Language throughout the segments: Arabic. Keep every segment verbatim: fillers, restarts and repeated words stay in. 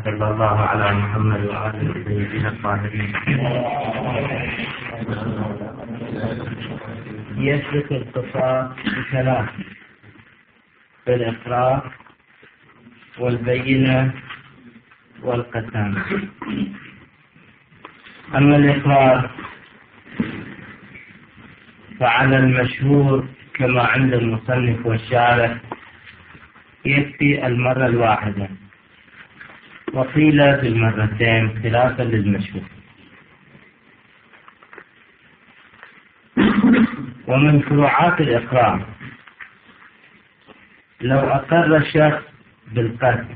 صلى الله على محمد وآله سيدنا الطاهرين. يثبت القصاص بثلاث: بالإقرار والبينة والقسام. أما الإقرار فعلى المشهور كما عند المصنف والشارح يكفي المرة الواحدة، وقيل بالمرتين خلافا للمشهور. ومن فروعات الإقرار لو أقر الشخص بالقتل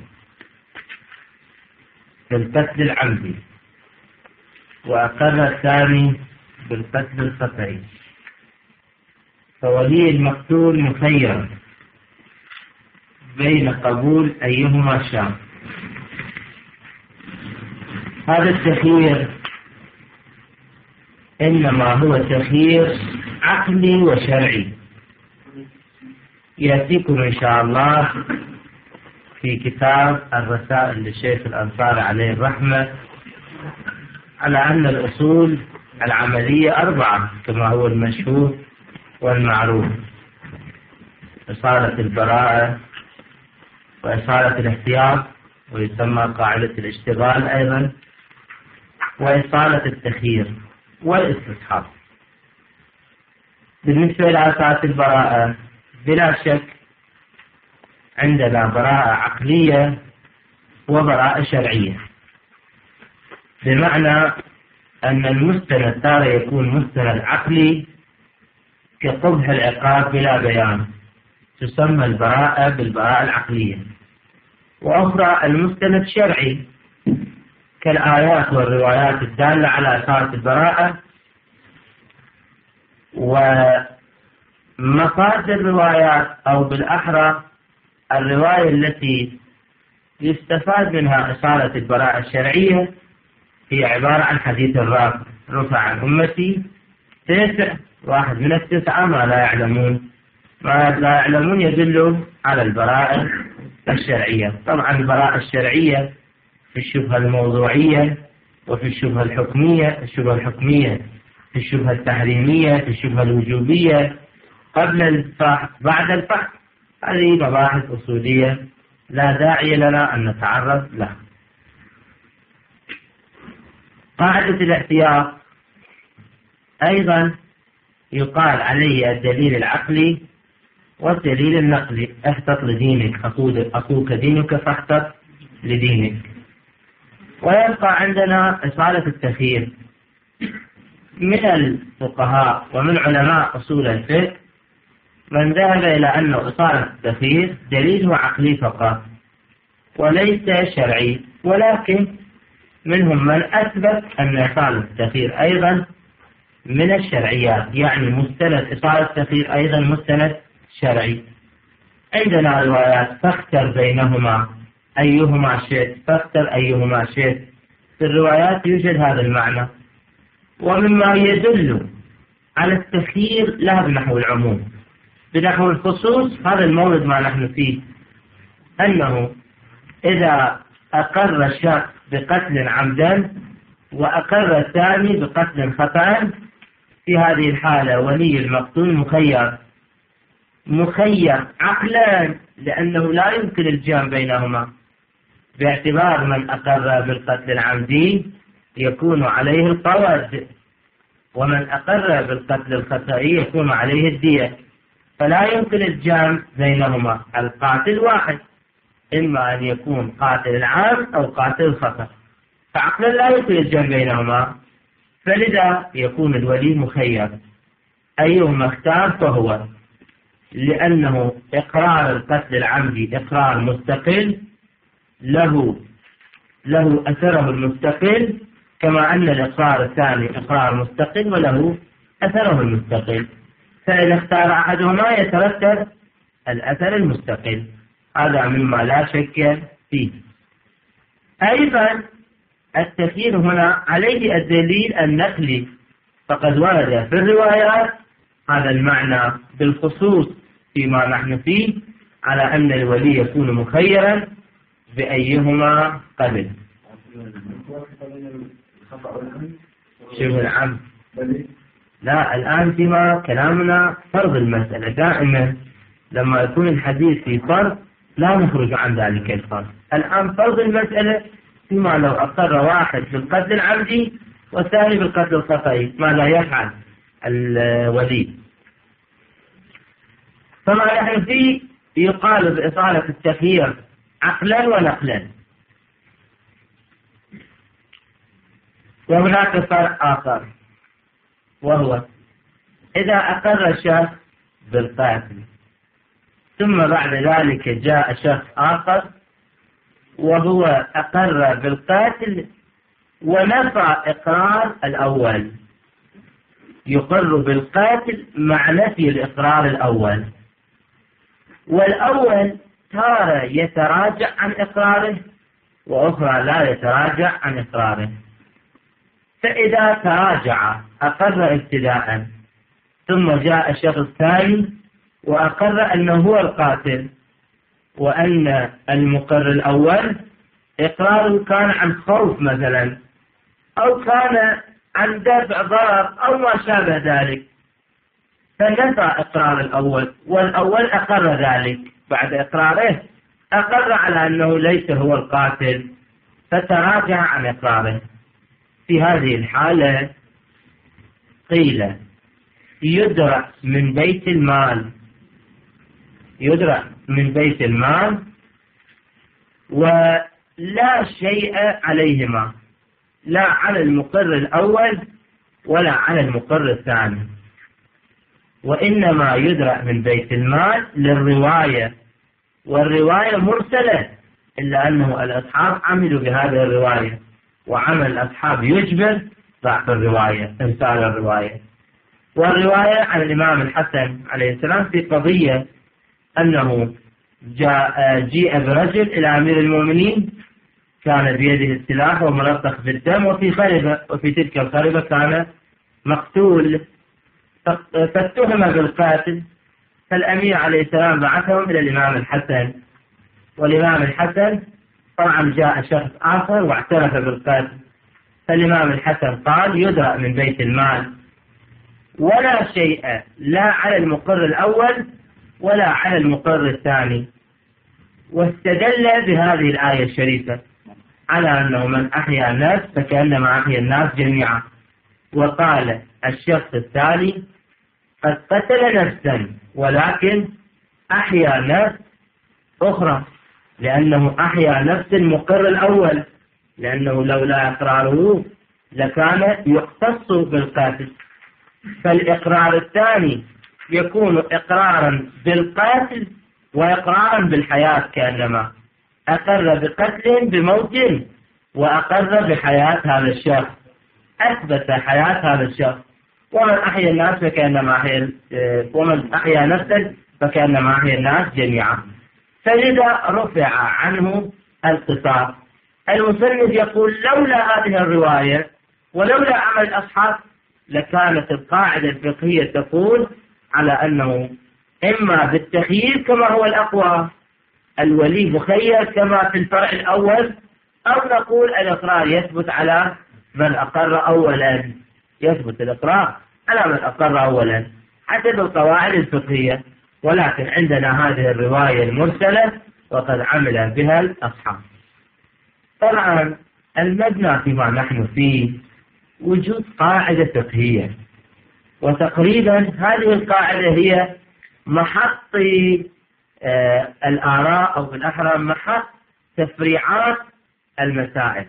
بالقتل العمدي وأقر الثاني بالقتل الخطئي، فولي المقتول مخير بين قبول أيهما شاء. هذا التخيير إنما هو تخيير عقلي وشرعي، يأتيكم إن شاء الله في كتاب الرسائل للشيخ الأنصاري عليه الرحمة على أن الأصول العملية أربعة كما هو المشهور والمعروف: إصالة البراءة، وإصالة الاحتياط، ويسمى قاعدة الاشتغال أيضا، وإصالة التخيير والاستصحاب. بالنسبة إلى إصالة البراءة بلا شك عندنا براءة عقلية وبراءة شرعية، بمعنى أن المستند تارة يكون مستند عقلي كقبح العقاب بلا بيان، تسمى البراءة بالبراءة العقلية. وأخرى المستند شرعي كالآيات والروايات الدالة على إصالة البراءة، ومصادر الروايات أو بالأحرى الرواية التي يستفاد منها إصالة البراءة الشرعية هي عبارة عن حديث الرافع: رفع عن أمتي تسع، واحد من التسعة ما لا يعلمون. ما لا يعلمون يدل على البراءة الشرعية. طبعا البراءة الشرعية في الشبهة الموضوعية، وفي الشبهة الحكمية، الشبهة الحكمية في الشبهة التحريمية، في الشبهة الوجوبية، قبل الفحص بعد الفحص. هذه مباحث أصولية لا داعي لنا أن نتعرض لها. قاعدة الاحتياط أيضا يقال عليه الدليل العقلي والدليل النقلي: احتط لدينك أخوك دينك فاحتط لدينك. ويبقى عندنا إصالة التخيير. من الفقهاء ومن علماء أصول الفقه من ذهب إلى أن إصالة التخيير دليله عقلي فقط وليس شرعي، ولكن منهم من أثبت أن إصالة التخيير أيضا من الشرعيات، يعني مستند إصالة التخيير أيضا مستند شرعي. عندنا روايات: فاختر بينهما أيهما شئت، فاختر أيهما شئت. في الروايات يوجد هذا المعنى. ومما يدل على التخيير لا بنحو العموم، بنحو الخصوص، هذا المورد ما نحن فيه، أنه إذا أقر الشخص بقتل عمدا وأقر الثاني بقتل خطأ، في هذه الحالة ولي المقتول مخير مخير عقلا، لأنه لا يمكن الجمع بينهما، باعتبار من أقر بالقتل العمدي يكون عليه القود، ومن أقر بالقتل الخطئي يكون عليه الدية، فلا يمكن الجمع بينهما. القاتل واحد، إما أن يكون قاتل العام أو قاتل الخطأ، فعقلا لا يمكن الجمع بينهما، فلذا يكون الولي مخير أيهما اختار فهو، لأنه إقرار القتل العمدي إقرار مستقل له له أثره المستقل، كما أن الإقرار الثاني إقرار مستقل وله أثره المستقل، فإذا اختار أحدهما يترتب الأثر المستقل. هذا مما لا شك فيه. أيضا التخيير هنا عليه الدليل النقلي، فقد ورد في الروايات هذا المعنى بالخصوص فيما نحن فيه، على أن الولي يكون مخيرا بأيهما قبل. شبه العمد. لا، الآن فيما كلامنا فرض المسألة. دائما لما يكون الحديث في فرض لا نخرج عن ذلك الفرض. الآن فرض المسألة فيما لو أقر واحد بالقتل العمدي والثاني بالقتل الخطئي ماذا يفعل الولي؟ فما نحن فيه يقال بإصالة التخيير عقلا ونقلا. وهناك فرق آخر، وهو إذا أقر الشخص بالقتل ثم بعد ذلك جاء شخص آخر وهو أقر بالقتل ونفى إقرار الأول، يقر بالقتل مع نفي الإقرار الأول، والأول تارة يتراجع عن إقراره وأخرى لا يتراجع عن إقراره. فإذا تراجع أقر ابتداء ثم جاء شخص ثاني وأقر أنه هو القاتل وأن المقر الأول إقراره كان عن خوف مثلا أو كان عن دفع ضرر أو ما شابه ذلك، فنفى إقرار الأول والأول أقر ذلك، بعد إقراره أقر على أنه ليس هو القاتل فتراجع عن إقراره. في هذه الحالة قيل يدرأ من بيت المال يدرأ من بيت المال ولا شيء عليهما، لا على المقر الأول ولا على المقر الثاني، وإنما يدرأ من بيت المال للرواية، والرواية مرسلة إلا أنه الأصحاب عملوا بهذه الرواية، وعمل الأصحاب يجبر ضعف الرواية إرسال الرواية. والرواية عن الإمام الحسن عليه السلام في قضية أنه جاء جيء برجل إلى أمير المؤمنين كان بيده السلاح وملطخ بالدم وفي خربة، وفي تلك الخربة كان مقتول فاتهم بالقاتل، فالأمير عليه السلام بعثهم إلى الإمام الحسن، والإمام الحسن طبعا جاء شخص آخر واعترف بالقتل، فالإمام الحسن قال يدرأ من بيت المال ولا شيء لا على المقر الأول ولا على المقر الثاني، واستدل بهذه الآية الشريفة على أنه من أحيا الناس فكأنما أحيا الناس جميعا، وقال الشخص الثاني قد قتل نفسا ولكن أحيا نفس أخرى، لأنه أحيا نفس المقر الأول، لأنه لولا إقراره لكان يقتص بالقاتل، فالإقرار الثاني يكون إقرارا بالقاتل وإقرارا بالحياة، كأنما أقر بقتل بموت وأقر بحياة هذا الشخص، أثبت حياة هذا الشخص. ومن أحيا الناس فكأنما أحيا ومن أحيا نفسا فكأنما أحيا الناس جميعا، فلذا رفع عنه القصاص. المصنف يقول لولا هذه الرواية ولولا عمل الأصحاب لكانت القاعدة الفقهية تقول على أنه إما بالتخيير كما هو الأقوى، الولي مخير كما في الفرع الأول، أو نقول الإقرار يثبت على من أقر أولا، يثبت الإقرار على من أقر أولا حسب القواعد الفقهية. ولكن عندنا هذه الرواية المرسلة وقد عمل بها الأصحاب. طبعا المبنى فيما نحن فيه وجود قاعدة فقهية، وتقريبا هذه القاعدة هي محط آه الآراء أو بالأحرى محط تفريعات المسائل.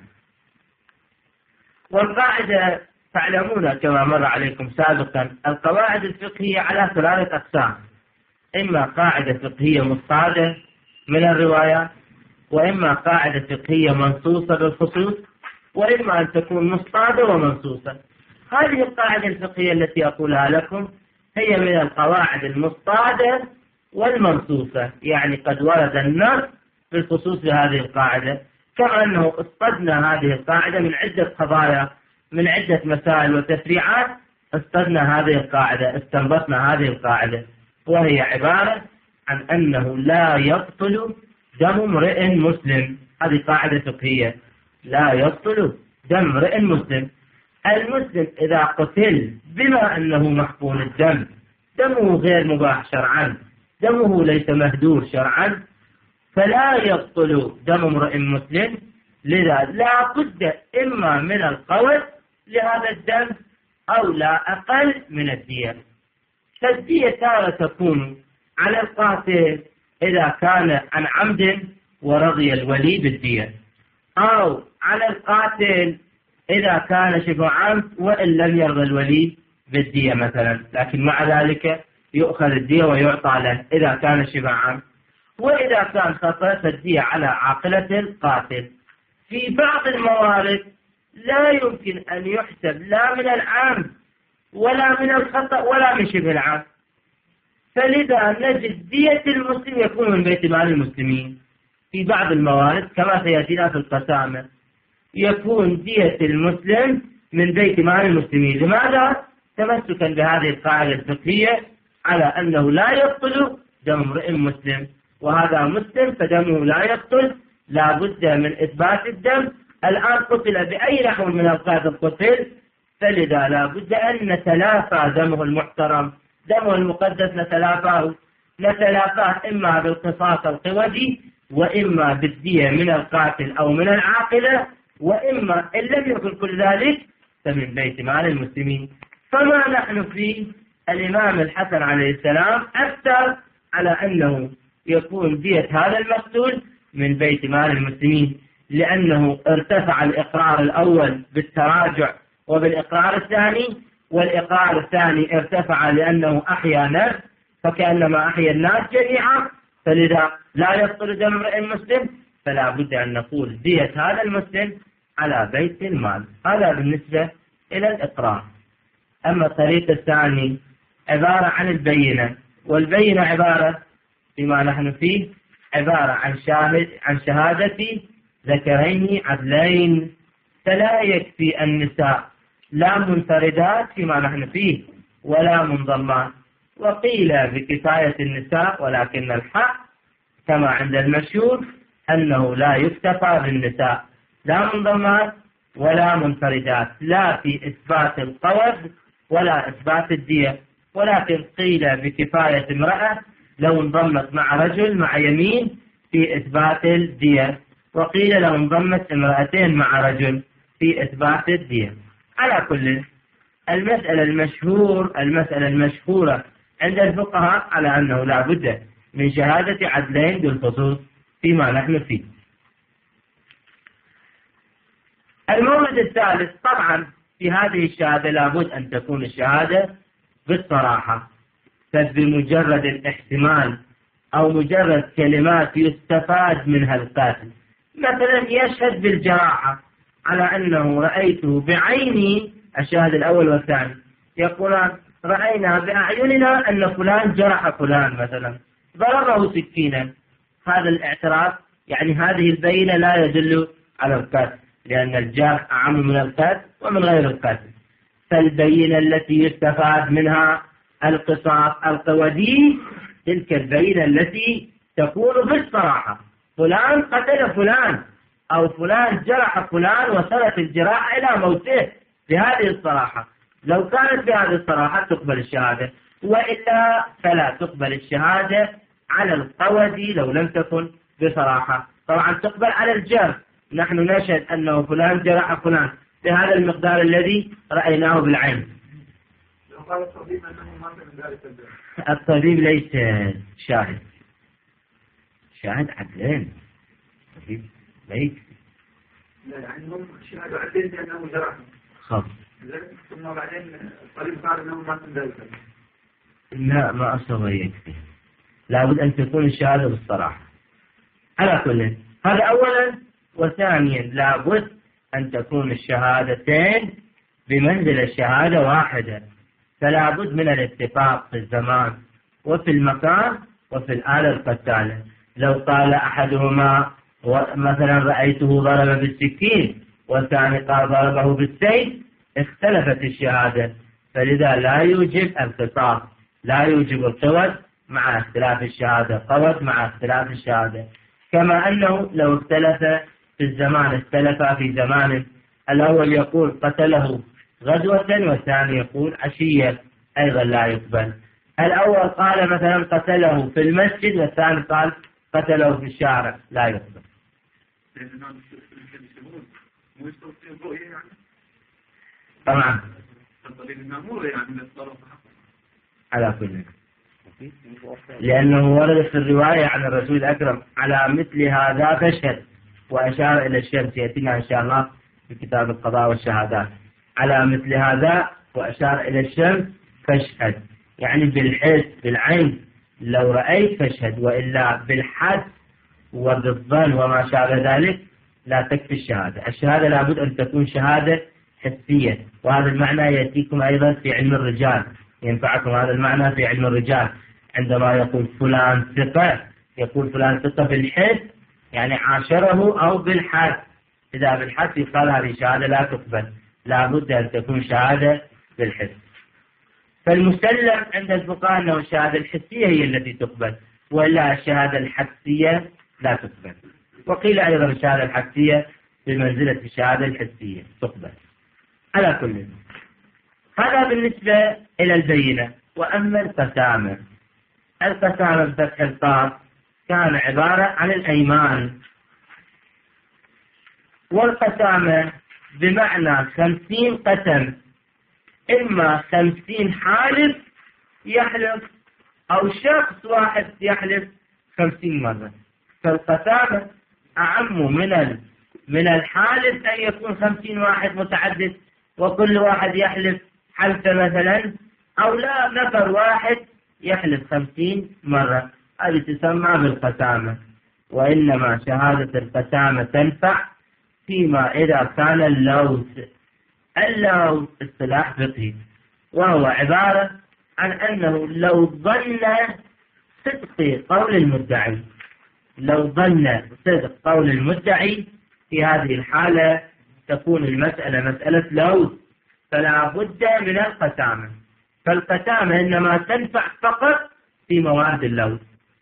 والقاعدة تعلمون كما مر عليكم سابقا القواعد الفقهية على ثلاثة أقسام، إما قاعدة فقهية مصطادة من الروايات، وإما قاعدة فقهية منصوصة بالخصوص، وإما أن تكون مصطادة ومنصوصة. هذه القاعدة الفقهية التي أقولها لكم هي من القواعد المصطادة والمنصوصة، يعني قد ورد النص بالخصوص بهذه القاعدة، كما أنه اصطدنا هذه القاعدة من عدة قضايا من عدة مسائل وتفريعات، اصطدنا هذه القاعدة، استنبطنا هذه القاعدة، وهي عبارة عن أنه لا يبطل دم امرئ مسلم. هذه قاعدة فقهية لا يبطل دم امرئ مسلم. المسلم إذا قتل بما أنه محقون الدم، دمه غير مباح شرعا، دمه ليس مهدور شرعا، فلا يبطل دم امرئ مسلم. لذا لا بد إما من القول لهذا الدم أو لا أقل من الدية. فالدية تارة تكون على القاتل إذا كان عن عمد ورضي الولي بالدية، أو على القاتل إذا كان شبه عمد وإن لم يرضى الولي بالدية مثلا، لكن مع ذلك يؤخذ الدية ويعطى له إذا كان شبه عمد. وإذا كان خطأ فالدية على عاقلة القاتل. في بعض الموارد لا يمكن أن يحسب لا من العمد ولا من الخطأ ولا من شبه العمد، فلذا نجد دية المسلم يكون من بيت مال المسلمين. في بعض الموارد كما سيأتينا في القسامة يكون دية المسلم من بيت مال المسلمين. لماذا؟ تمسكا بهذه القاعدة الفقهية على أنه لا يقتل دم امرئ مسلم، وهذا مسلم فدمه لا يقتل، لا بد من إثبات الدم. الآن قتل بأي نحو من القاتل قتل، فلذا لا بد أن نتلافى دمه المحترم، دمه المقدس نتلافاه نتلافاه إما بالقصاص القودي وإما بالدية من القاتل أو من العاقلة، وإما إن لم يكن كل ذلك فمن بيت مال المسلمين. فما نحن فيه الإمام الحسن عليه السلام أفتى على أنه يكون دية هذا المقتول من بيت مال المسلمين، لأنه ارتفع الإقرار الأول بالتراجع وبالإقرار الثاني، والإقرار الثاني ارتفع لأنه أحيا نفس فكأنما أحيا الناس جميعا، فلذا لا يبطل دم امرئ مسلم، فلا بد أن نقول دية هذا المسلم على بيت المال. هذا بالنسبة إلى الإقرار. أما الطريق الثاني عبارة عن البينة، والبينة عبارة فيما نحن فيه عبارة عن شاهد عن شهادة ذكرين عدلين، فلا يكفي النساء لا منفردات فيما نحن فيه ولا منضمات. وقيل بكفاية النساء، ولكن الحق كما عند المشهور أنه لا يكتفى بالنساء لا منضمات ولا منفردات، لا في إثبات القود ولا إثبات الدية، ولكن قيل بكفاية امرأة لو انضمت مع رجل مع يمين في إثبات الدية، وقيل لو انضمت امرأتين مع رجل في إثبات الدية. على كل المسألة المشهور المسألة المشهورة عند الفقهاء على أنه لا بد من شهادة عدلين بالخصوص فيما نحن فيه. المورد الثالث طبعا في هذه الشهادة لابد أن تكون الشهادة بالصراحة، فبمجرد الاحتمال أو مجرد كلمات يستفاد منها القاتل، مثلا يشهد بالجراحة على أنه رأيته بعيني، الشاهد الأول والثاني يقولان رأينا بأعيننا أن فلان جرح فلان مثلا ضربه سكينا، هذا الاعتراف يعني هذه البينة لا يدل على القتل، لأن الجرح أعم من القتل ومن غير القتل. فالبينة التي يستفاد منها القصاص القودي تلك البينة التي تكون بالصراحة، فلان قتل فلان أو فلان جرح فلان وصلت الجراحة إلى موته بهذه الصراحة. لو كانت بهذه الصراحة تقبل الشهادة، وإلا فلا تقبل الشهادة على القودي لو لم تكن بصراحة. طبعا تقبل على الجرح، نحن نشهد أنه فلان جرح فلان بهذا المقدار الذي رأيناه بالعين. قال الطبيب أنه مات من ذلك الجرح. الطبيب ليس شاهد، شاهد عدلين، الطبيب ليس. لا يعني هم شهدوا عدلين بأنه جرح. خب. ثم بعدين الطبيب قال أنه مات من ذلك. لا ما أصلا يكفي، لابد أن تكون الشهادة بالصراحة. على كل هذا أولا، وثانيا لابد أن تكون الشهادتين بمنزل الشهادة واحدة، فلا بد من الاتفاق في الزمان وفي المكان وفي الآلة القتالة. لو قال أحدهما مثلا رأيته ضرب بالسكين والثاني قال ضربه بالسيف اختلفت الشهادة، فلذا لا يوجب القصاص، لا يوجب القود مع اختلاف الشهادة، قود مع اختلاف الشهادة. كما أنه لو اختلف في الزمان اختلفا في زمان، الأول يقول قتله غدوة والثاني يقول عشية، أيضا لا يقبل. الأول قال مثلا قتله في المسجد والثاني قال قتله في الشارع، لا يقبل. طبعا على كل، لأنه ورد في الرواية عن الرسول الأكرم على مثل هذا فاشهد، وأشار إلى الشمس، يأتينا إن شاء الله في كتاب القضاء والشهادات، على مثل هذا وأشار إلى الشمس فاشهد، يعني بالحس بالعين لو رأيت فاشهد، وإلا بالحد وبالظن وما شابه ذلك لا تكفي الشهادة. الشهادة لابد أن تكون شهادة حسية، وهذا المعنى يأتيكم أيضا في علم الرجال، ينفعكم هذا المعنى في علم الرجال، عندما يقول فلان ثقة يقول فلان ثقة بالحس يعني عاشره أو بالحد. إذا بالحد يقال هذه شهادة لا تقبل، لابد أن تكون شهادة بالحس. فالمسلم عند الفقهاء أنه الشهادة الحسية هي التي تقبل، وإلا الشهادة الحسية لا تقبل. وقيل أيضا الشهادة الحسية بمنزلة الشهادة الحسية تقبل. على كل، هذا بالنسبة إلى البينة. وأما القسامة، القسامة بفتح القاف كان عبارة عن الأيمان، والقسامة بمعنى خمسين قسم، إما خمسين حالف يحلف أو شخص واحد يحلف خمسين مرة. فالقسامة أعم من من الحالف أن يكون خمسين واحد متعدد وكل واحد يحلف حلفة مثلا، أو لا نفر واحد يحلف خمسين مرة، هذه تسمى بالقسامة. وإنما شهادة القسامة تنفع فيما إذا كان اللوث، اللوث اصطلاح فقهي، وهو عبارة عن أنه لو ظن صدق قول المدعي، لو ظن صدق قول المدعي في هذه الحالة تكون المسألة مسألة لوث، فلا بد من القسامة. فالقسامة إنما تنفع فقط في مواد اللوث.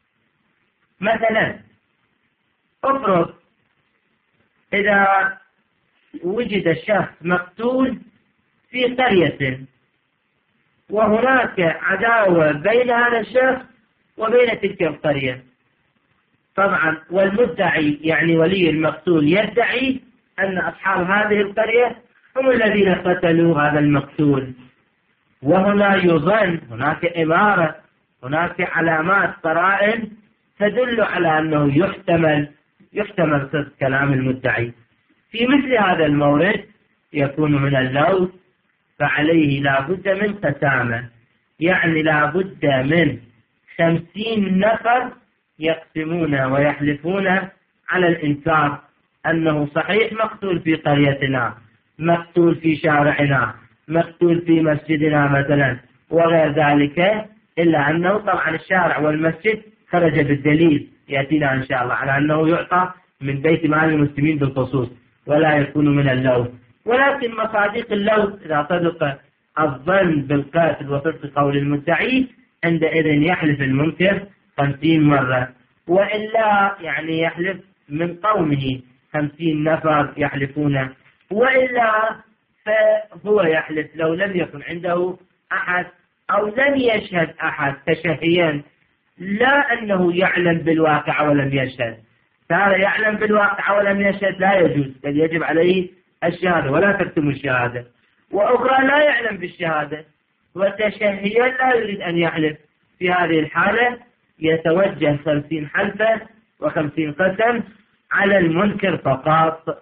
مثلا افرض إذا وجد الشخص مقتول في قرية، وهناك عداوة بين هذا الشخص وبين تلك القرية، طبعا والمدعي يعني ولي المقتول يدعي أن أصحاب هذه القرية هم الذين قتلوا هذا المقتول، وهنا يظن هناك إمارة، هناك علامات قرائن تدل على أنه يحتمل يحتمل صدق كلام المدعي. في مثل هذا المورد يكون من اللوث، فعليه لا بد من قسامة، يعني لا بد من خمسين نفر يقسمون ويحلفون على الإنكار أنه صحيح مقتول في قريتنا، مقتول في شارعنا، مقتول في مسجدنا مثلا وغير ذلك، إلا أنه طبعا الشارع والمسجد خرج بالدليل يأتينا إن شاء الله على أنه يعطى من بيت مال المسلمين بالخصوص ولا يكون من اللوث. ولكن مصادق اللوث إذا صدق الظن بالقاتل وصدق قول المدعي عندئذ يحلف المنكر خمسين مرة، وإلا يعني يحلف من قومه خمسين نفر يحلفون، وإلا فهو يحلف لو لم يكن عنده أحد أو لم يشهد أحد تشهيا، لا أنه يعلم بالواقع ولم يشهد. فهذا يعلم بالواقع ولم يشهد لا يجوز، بل يجب عليه الشهادة ولا تكتم الشهادة. وأخرى لا يعلم بالشهادة وتشهيا لا يريد أن يحلف، في هذه الحالة يتوجه خمسين حلفة وخمسين قسم على المنكر فقط.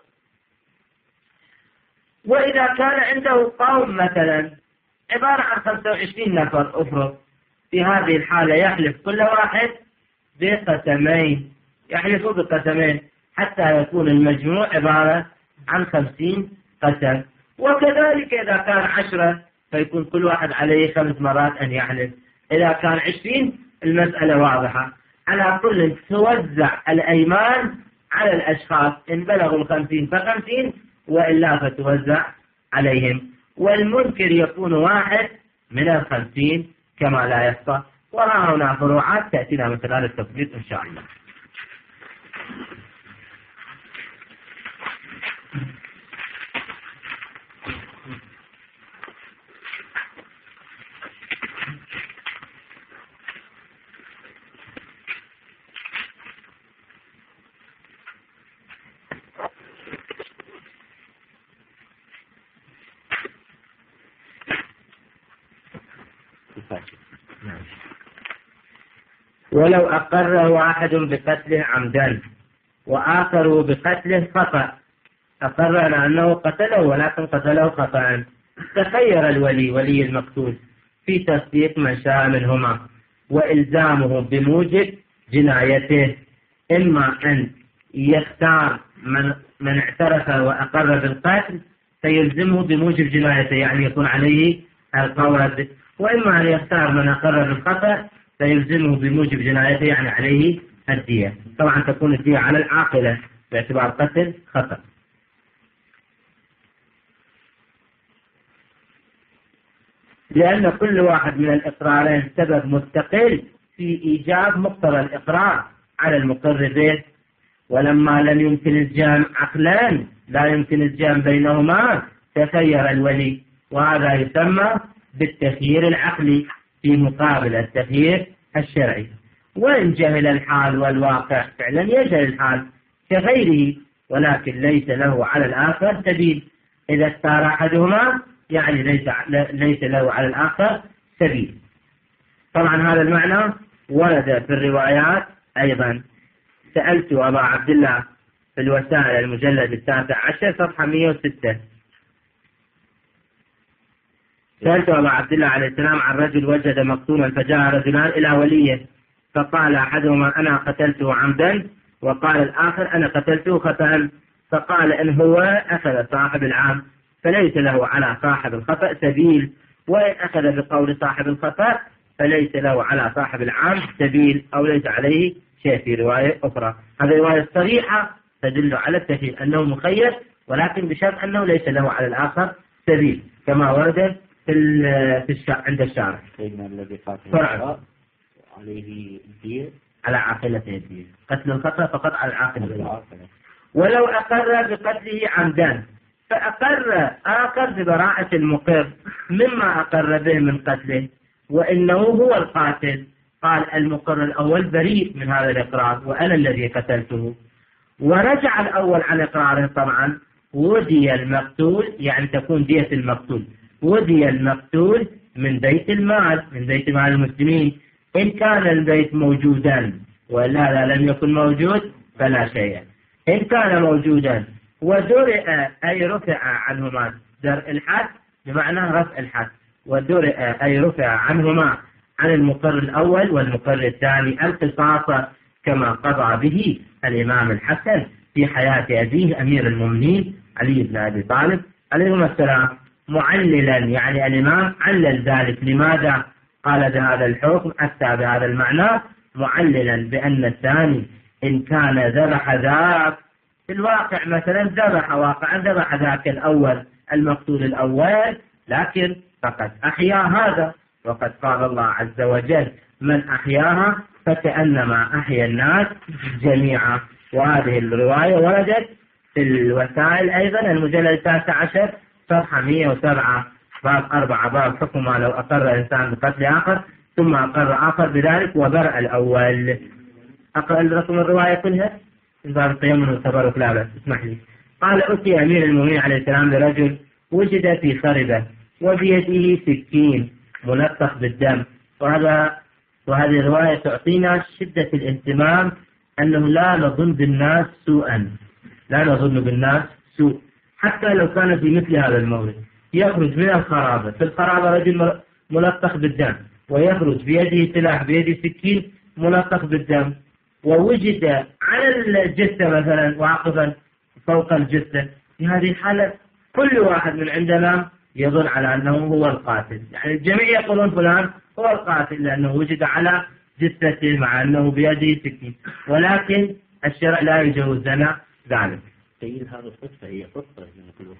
وإذا كان عنده قوم مثلا عبارة عن خمسة وعشرين نفر أفرض، في هذه الحالة يحلف كل واحد بقسمين، يحلفوا بقسمين حتى يكون المجموع عبارة عن خمسين قسم. وكذلك إذا كان عشرة فيكون كل واحد عليه خمس مرات أن يحلف. إذا كان عشرين المسألة واضحة. على كل توزع الأيمان على الأشخاص، إن بلغوا الخمسين فخمسين وإلا فتوزع عليهم، والمنكر يكون واحد من الخمسين كما لا يخفى. وها هنا فروعات تأتينا من خلال التفصيل إن شاء الله. ولو أقر واحد بقتله عمدا وآخر بقتله خطأ، أقر على أنه قتله ولكن قتله خطأ، تخير الولي ولي المقتول في تصديق من شاء منهما وإلزامه بموجب جنايته، إما أن يختار من, من اعترف وأقر بالقتل فيلزمه بموجب جنايته يعني يكون عليه القود، وإما أن يختار من أقر بالخطأ فيلزمه بموجب جنايته يعني عليه الدية. طبعا تكون الدية على العاقلة باعتبار قتل خطأ. لأن كل واحد من الإقرارين سبب مستقل في إيجاب مقتضى الإقرار على المقر به، ولما لم يمكن الجمع عقلان لا يمكن الجمع بينهما تخير الولي، وهذا يسمى بالتخيير العقلي في مقابل التخيير الشرعي. وإن جهل الحال والواقع فعلا يجهل الحال كغيره ولكن ليس له على الآخر سبيل، إذا اختار أحدهما يعني ليس ليس له على الآخر سبيل. طبعا هذا المعنى ورد في الروايات أيضا. سألت أبا عبد الله في الوسائل المجلد التاسع عشر صفحة مئة وستة، سألت أبا عبد الله عليه السلام عن رجل وجد مقتولا فجاء رجلان إلى وليه فقال أحدهما أنا قتلته عمدا وقال الآخر أنا قتلته خطأ، فقال إن هو أخذ صاحب العام فليس له على صاحب الخطأ سبيل، وإن أخذ بقول صاحب الخطأ فليس له على صاحب العام سبيل أو ليس عليه شيء. في رواية أخرى هذه رواية صريحة تدل على التخيير أنه مخير ولكن بشرط أنه ليس له على الآخر سبيل كما ورد في في الشا... عند الشارع. الذي قاتل عليه الدين على عاقلته الدين، قتل الخطأ فقط على العاقلة. ولو أقر بقتله عمدا فأقر آخر ببراءة المقر مما أقر به من قتله وإنه هو القاتل، قال المقر الأول بريء من هذا الإقرار وأنا الذي قتلته، ورجع الأول عن إقراره. طبعا ودي المقتول يعني تكون دية المقتول، ودي المقتول من بيت المال من بيت مال المسلمين إن كان البيت موجودا، ولا لا لم يكن موجود فلا شيء. إن كان موجودا ودرئ أي رفع عنهما درء الحد بمعنى رفع الحد، ودرئ أي رفع عنهما عن المقر الأول والمقر الثاني القصاص كما قضى به الإمام الحسن في حياة أبيه أمير المؤمنين علي بن أبي طالب عليهما السلام، معللا يعني الإمام علل ذلك. لماذا قال بهذا الحكم أتى بهذا المعنى؟ معللا بأن الثاني إن كان ذبح ذاك في الواقع مثلا ذبح واقعا ذبح ذاك الأول المقتول الأول لكن فقد أحيا هذا، وقد قال الله عز وجل من أحياها فكأنما أحيا الناس جميعا. وهذه الرواية وردت في الوسائل أيضا المجلد التاسع عشر صفحة مئة وسبعة باب أربعة باب حكم ما لو أقر إنسان بقتل آخر ثم أقر آخر بذلك وبرأ الأول. أقرأ لكم الرواية كلها من باب القيم والتبرك لا بأس اسمح لي. قال أتي أمير المؤمنين عليه السلام برجل وجد في خربة وبيده سكين ملطخ بالدم، وهذا وهذه الرواية تعطينا شدة الاهتمام أنه لا نظن بالناس سوءا، لا نظن بالناس سوء حتى لو كان في مثل هذا المورد. يخرج من الخرابة في الخرابة رجل ملطخ بالدم ويخرج بيده سلاح بيده سكين ملطخ بالدم، ووجد على الجثة مثلا واقفا فوق الجثة، في هذه الحالة كل واحد من عندنا يظن على أنه هو القاتل، يعني الجميع يقولون فلان هو القاتل لأنه وجد على جثته مع أنه بيده سكين، ولكن الشرع لا يجوز لنا ذلك. سيد هذا الصدفة هي صدفة.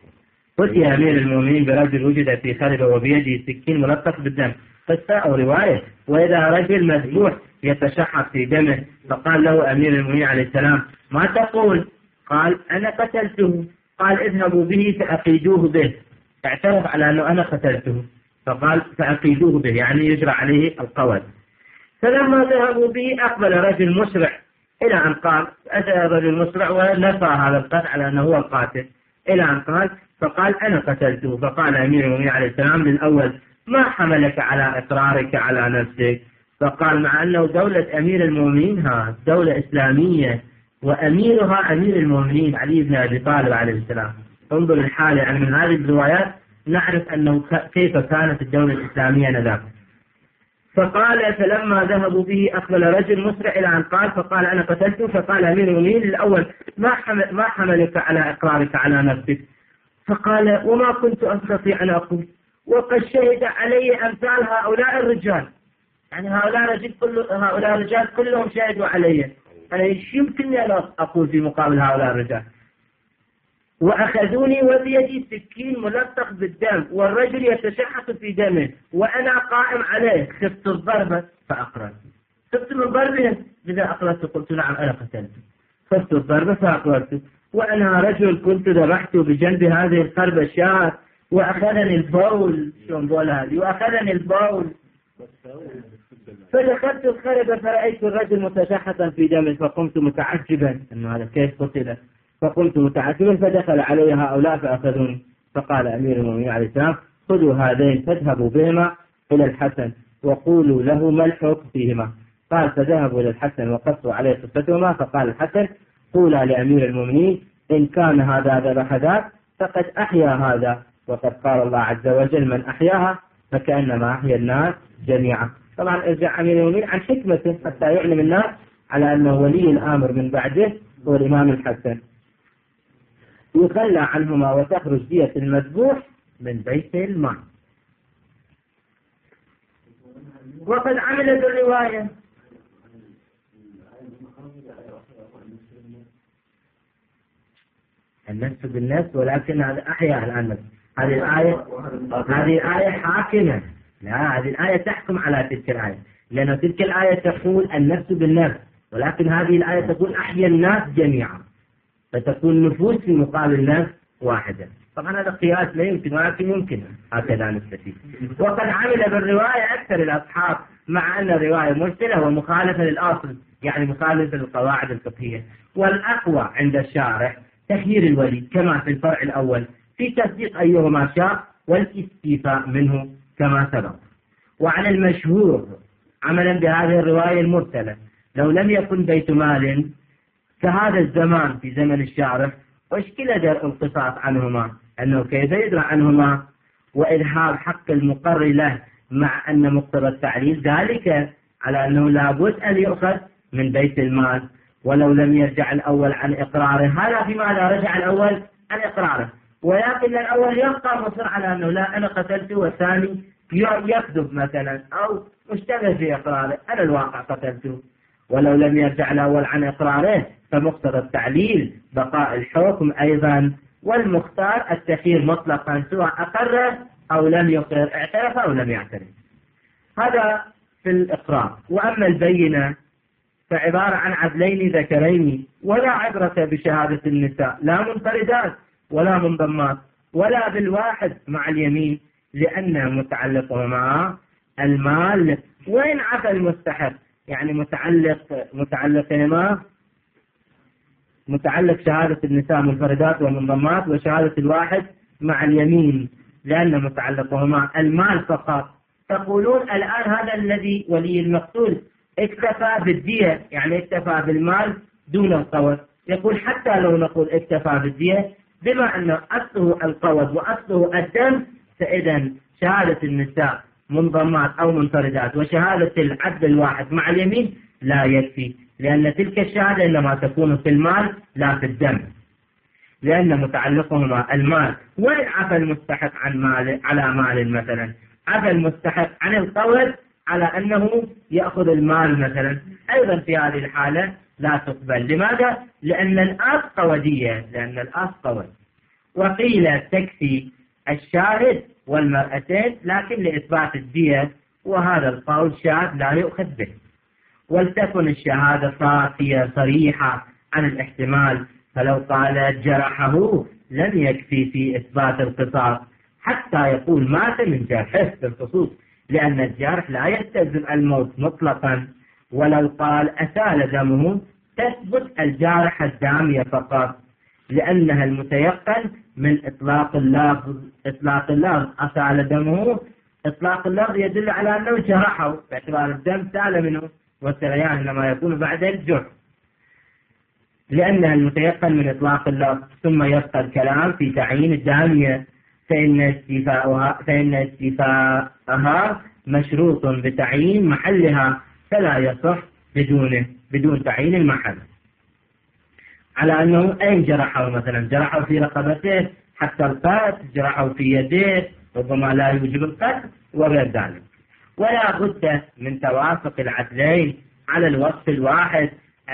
أتي أمير المؤمنين برجل وجد في خربة وبيده سكين ملطخ بالدم، قصة أو رواية. وإذا رجل مذبوح يتشحط في دمه فقال له أمير المؤمنين عليه السلام ما تقول؟ قال أنا قتلته. قال اذهبوا به فأقيدوه به، اعترف على أنه أنا قتلته، فقال فأقيدوه به يعني يجرى عليه القود. فلما ذهبوا به أقبل رجل مسرع إلى أن قال أتى رجل مسرع ونفى هذا القتل على أنه هو القاتل إلى أن قال فقال أنا قتلته. فقال أمير المؤمنين عليه السلام للأول ما حملك على إقرارك على نفسك؟ فقال مع أنه دولة أمير المؤمنين ها دولة إسلامية وأميرها أمير المؤمنين علي بن أبي طالب عليه السلام. انظر الحالة، يعني من هذه الروايات نعرف أنه كيف كانت الدولة الإسلامية نذاك. فقال فلما ذهبوا به أقبل رجل مسرع إلى أن قال فقال أنا قتلته. فقال أمير المؤمنين الأول ما حمل ما حملك على إقرارك على نفسك؟ فقال وما كنت أستطيع أن أقول وقد شهد علي أمثال هؤلاء الرجال، يعني هؤلاء الرجال كل هؤلاء الرجال كلهم شهدوا علي، أنا إيش يمكنني أن أقول في مقابل هؤلاء الرجال؟ وأخذوني وبيدي سكين ملطخ بالدم والرجل يتشحط في دمه وأنا قائم عليه، خفت الضربة فأقررت. خفت من ضربه إذا أقررت قلت نعم أنا قتلته. خفت الضربة فأقررت وأنا رجل كنت ذبحت بجنب هذه القربة شاة وأخذني البول، شلون بول هذه، وأخذني البول فدخلت الخربة فرأيت الرجل متشحطا في دمه فقمت متعجبا أنه هذا كيف قتل، فقمت متعجبا فدخل علي هؤلاء فأخذوني. فقال أمير المؤمنين عليه السلام خذوا هذين فاذهبوا بهما إلى الحسن وقولوا له ما الحكم فيهما. قال فذهبوا إلى الحسن وقصوا عليه قصتهما. فقال الحسن قولا لأمير المؤمنين إن كان هذا ذبح ذاك فقد أحيا هذا، وقد قال الله عز وجل من أحياها فكأنما أحيا الناس جميعا. طبعا ارجع أمير المؤمنين عن حكمته حتى يعلم الناس على أنه ولي الأمر من بعده هو الإمام الحسن. يخلى عنهما وتخرج دية المذبوح من بيت المال. وقد عمل بالرواية النفس بالنفس، ولكن هذا أحيا الآن. هذه الآية هذه الآية حاكمة، لا هذه الآية تحكم على تلك الآية، لأن تلك الآية تقول النفس بالنفس، ولكن هذه الآية تقول أحيا الناس جميعا، فتكون نفوس في مقابل نفس واحدة. طبعا هذا قياس لا يمكن، ولكن يمكن هكذا نستفيد. وقد عمل بالرواية أكثر الأصحاب مع أن الرواية مرسلة ومخالفة للأصل، يعني مخالفة للقواعد الفقهية. والأقوى عند الشارح تخيير الولي كما في الفرع الأول في تصديق أيهما شاء والاستيفاء منه كما سبق. وعلى المشهور عملا بهذه الرواية المرسلة لو لم يكن بيت مال كهذا الزمان في زمن الشارح واشكل درء القصاص عنهما، أنه كيف يدرى عنهما وإذهاب حق المقر له، مع أن مقتضى التعليل ذلك على أنه لابد أن يؤخذ من بيت المال. ولو لم يرجع الأول عن إقراره، هذا فيما رجع الأول عن إقراره، ولكن الأول يبقى مصر على أنه لا أنا قتلته، والثاني يكذب مثلا أو مشتبه في إقراره أنا الواقع قتلته. ولو لم يرجع الأول عن إقراره فمقتضى التعليل بقاء الحكم أيضا، والمختار التخيير مطلقا سواء أقر أو لم يقر، اعترف أو لم يعترف. هذا في الإقرار. وأما البينة فعبارة عن عدلين ذكرين، ولا عبرة بشهادة النساء لا منفردات ولا منضمات ولا بالواحد مع اليمين، لأن متعلقهما المال وإن عفى المستحق، يعني متعلق متعلقهما متعلق شهادة النساء منفردات ومنضمات وشهادة الواحد مع اليمين، لأن متعلقهما المال فقط. تقولون الآن هذا الذي ولي المقتول اكتفى بالدية، يعني اكتفى بالمال دون القود. يقول حتى لو نقول اكتفى بالدية بما أن أصله القود وأصله الدم، فإذا شهادة النساء منضمات أو منفردات وشهادة العدل الواحد مع اليمين لا يكفي، لأن تلك الشهادة إنما تكون في المال لا في الدم، لأن متعلقهما المال. وإن عفى المستحق عن مال على مال مثلا، عفى المستحق عن القود على أنه يأخذ المال مثلا، أيضا في هذه الحالة لا تقبل. لماذا؟ لأن الأصل قودية، لأن الأصل قود. وقيل تكفي الشاهد والمرأتين لكن لإثبات الدية، وهذا القول شاذ لا يؤخذ به. ولتكن الشهادة صافية صريحة عن الاحتمال، فلو قال جرحه لم يكفي في إثبات القصاص حتى يقول مات من جرحه بالخصوص، لأن الجرح لا يستلزم الموت مطلقا. ولو قال أسال دمه تثبت الجارحة الدامية فقط، لأنها المتيقن من إطلاق اللفظ. إطلاق اللفظ أسال دمه إطلاق اللفظ يدل على أنه جرحه باعتبار الدم سال منه، والسريان لما يكون بعد الجرح، لأنها المتيقن من إطلاق اللفظ. ثم يبقى الكلام في تعيين الدامية، فإن استيفاءها فإن استيفاءها مشروط بتعيين محلها، فلا يصح بدونه بدون تعيين المحل. على أنه أين جرحه؟ مثلا جرحه في رقبته حتى القتل، جرحه في يديه ربما لا يوجب القتل وغير ذلك. ولا بد من توافق العدلين على الوصف الواحد.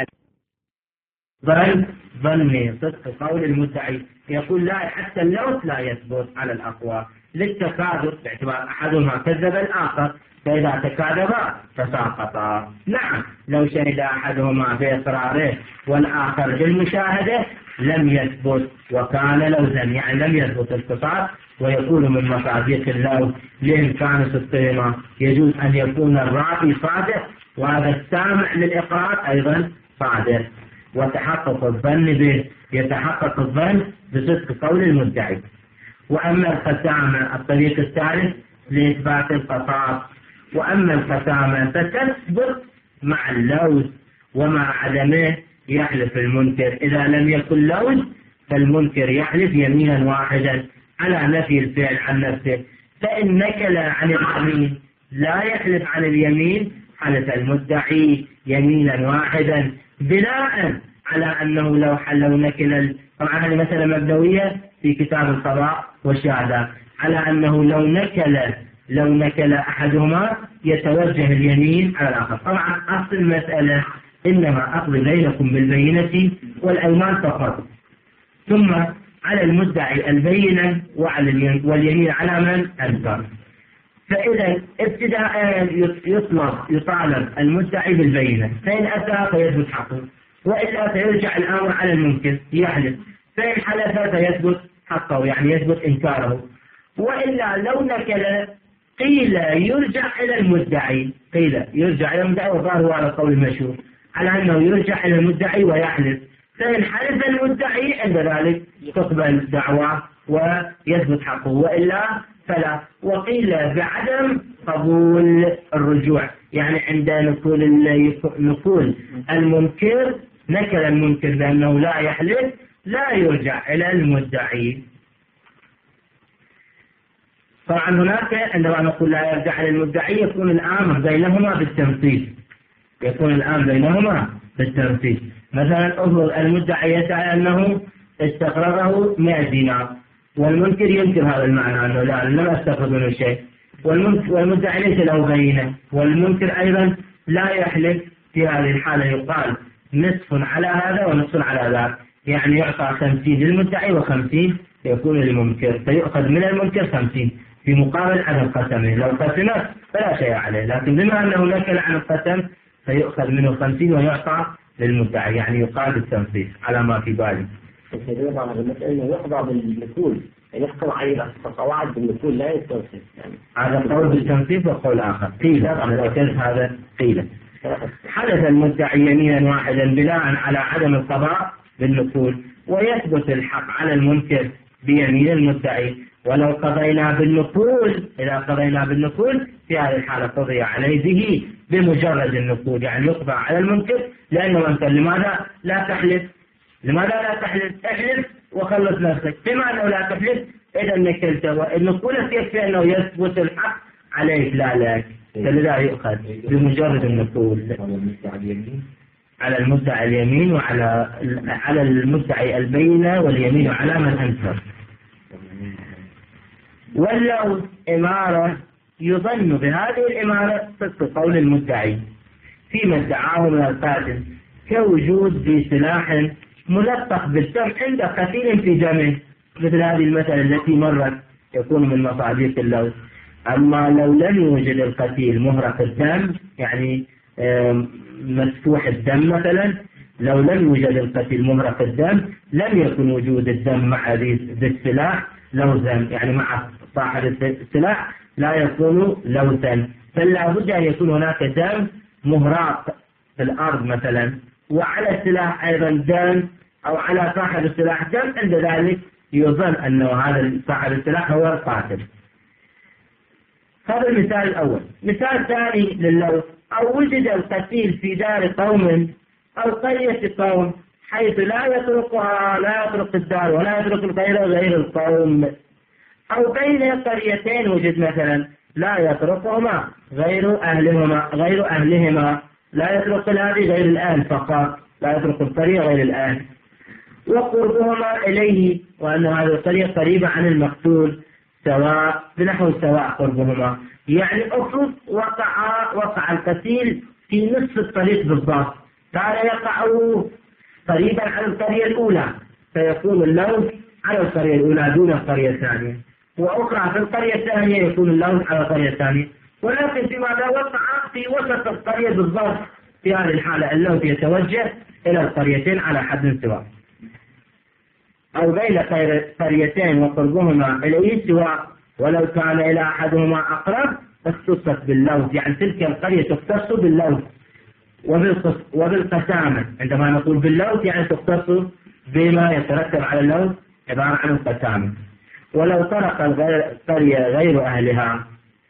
ظن ظني صدق قول المدعي، يقول لا حتى اللوث لا يثبت على الأقوى للتكاذب باعتبار أحدهما كذب الآخر، فإذا تكاذبا تساقطا. نعم لو شهد أحدهما بإقراره والآخر بالمشاهدة لم يثبت وكان لوثا، يعني لم يثبت القصاص، ويكون من مصادق اللوث لإمكان صدقهما. يجوز أن يكون الراوي صادق وهذا السامع للإقرار أيضا صادق، وتحقق الظن به يتحقق الظن بصدق قول المدعي. وأما القسامة الطريق الثالث لإثبات القصاص، وأما القسامة فتثبت مع اللوث ومع عدمه يحلف المنكر. إذا لم يكن لوث فالمنكر يحلف يمينا واحدا على نفي الفعل عن نفسه، فإن نكل عن اليمين لا يحلف عن اليمين حلف المدعي يمينا واحدا بناء على أنه لو حلوا نكل. طبعا هذه مسألة مبدوية في كتاب القضاء والشهادة، على أنه لو نكل لو نكل أحدهما يتوجه اليمين على الآخر. طبعا أصل المسألة إنما أقضي بينكم بالبينة والأيمان فقط، ثم على المدعي البينة وعلى واليمين على من أنكر. فإذا ابتداء يطلب يطالب المدعي بالبينة، فإن أتى فيثبت حقه، وإلا فيرجع الأمر على المنكر يحلف، فإن حلف فيثبت حقه يعني يثبت إنكاره. وإلا لو نكل قيل يرجع إلى المدعي قيل يرجع إلى المدعي وظاهر على القول المشهور على أنه يرجع إلى المدعي ويحلف، فإن حلف المدعي عند ذلك تقبل دعوة ويثبت حقه، وإلا فلا. وقيل بعدم قبول الرجوع، يعني عند نقول نقول المنكر نكل المنكر لأنه لا يحلف لا يرجع إلى المدعي. طبعا هناك عندما نقول لا يرجع إلى المدعي يكون الأمر بينهما بالتنفيذ يكون الأمر بينهما بالتنفيذ. مثلا أفرض المدعي يدعي أنه استقرضه مئة دينار، والمنكر ينكر هذا المعنى أنه لا لم أستقرض منه شيء، والمدعي ليس له بينة، والمنكر أيضا لا يحلف. في هذه الحالة يقال نصف على هذا ونصف على ذاك، يعني يعطى خمسين للمدعي وخمسين يكون للمنكر، فيؤخذ من المنكر خمسين في مقابل عدم قسمه. لو قسمه فلا شيء عليه، لكن بما أنه نكل عن القسم فيؤخذ منه خمسين ويعطى للمدعي، يعني يقال التنفيذ على ما في بالي. التدريب على المسألة يقضى بالنقول، يحكم عليه قواعد بالنقول لا يستنفذ. يعني هذا قول بالتنفيذ وقول آخر. قيل أنا ذكرت هذا قيل حدث المدعي يمينا واحدا بناء على عدم القضاء بالنقول، ويثبت الحق على المنكر بيمين المدعي. ولو قضينا بالنقول إذا قضينا بالنقول في هذه الحالة قضي عليه به بمجرد النقول، يعني يقضى على المنكر لأنه أنت لماذا لا تحلف لماذا لا تحلف احلف وخلص نفسك، بما أنه لا تحلف إذا نكلت، والنقول يكفي أنه يثبت الحق عليك لا لك، فلذا يؤخذ بمجرد النقول على المدعي اليمين وعلى على المدعي البينة واليمين على من أنكر. ولو إمارة يظن بهذه الإمارة صدق قول المدعي فيما ادعاه من القاتل، كوجود بسلاح ملطخ بالدم عند قتيل في دمه، مثل هذه المسألة التي مرت يكون من مصادق اللوث. أما لو لم يوجد القتيل مهرق الدم، يعني مسفوح الدم مثلا، لو لم يوجد القتيل مهرق الدم لم يكن وجود الدم مع ذي السلاح لوثا، يعني مع صاحب السلاح لا يكون لوثا، فلا بد أن يكون هناك دم مهراق في الأرض مثلا، وعلى السلاح أيضا دم، أو على صاحب السلاح دم، عند ذلك يظن أنه هذا صاحب السلاح هو القاتل. هذا المثال الأول. مثال ثاني للوث: أو وجد القتيل في دار قوم أو قرية قوم حيث لا يطرقها لا يطرق الدار ولا يطرق الغير غير القوم، أو بين قريتين وجد مثلا لا يطرقهما غير أهلهما غير أهلهما لا يطرق هذه غير الآن فقط، لا يطرق القرية غير الآن، وقربهما إليه، وأن هذه القرية قريبة عن المقتول سواء بنحو سواء قربهما. يعني أفرض وقع وقع القتيل في نصف الطريق بالضبط، كان يقع قريبا على القرية الأولى فيكون اللوث على القرية الأولى دون القرية الثانية، وأخرى في القرية الثانية يكون اللوث على القرية الثانية. ولكن فيما لا وقع في وسط القرية بالضبط، في هذه الحالة اللوث يتوجه إلى القريتين على حد سواء. أو بين قريتين وقربهما إليه سواء، ولو كان إلى أحدهما أقرب اختصت باللوث، يعني تلك القرية تختص باللوث. وبالقسامة، عندما نقول باللوث يعني تختص بما يترتب على اللوث عبارة عن القسامة. ولو طرق القرية غير أهلها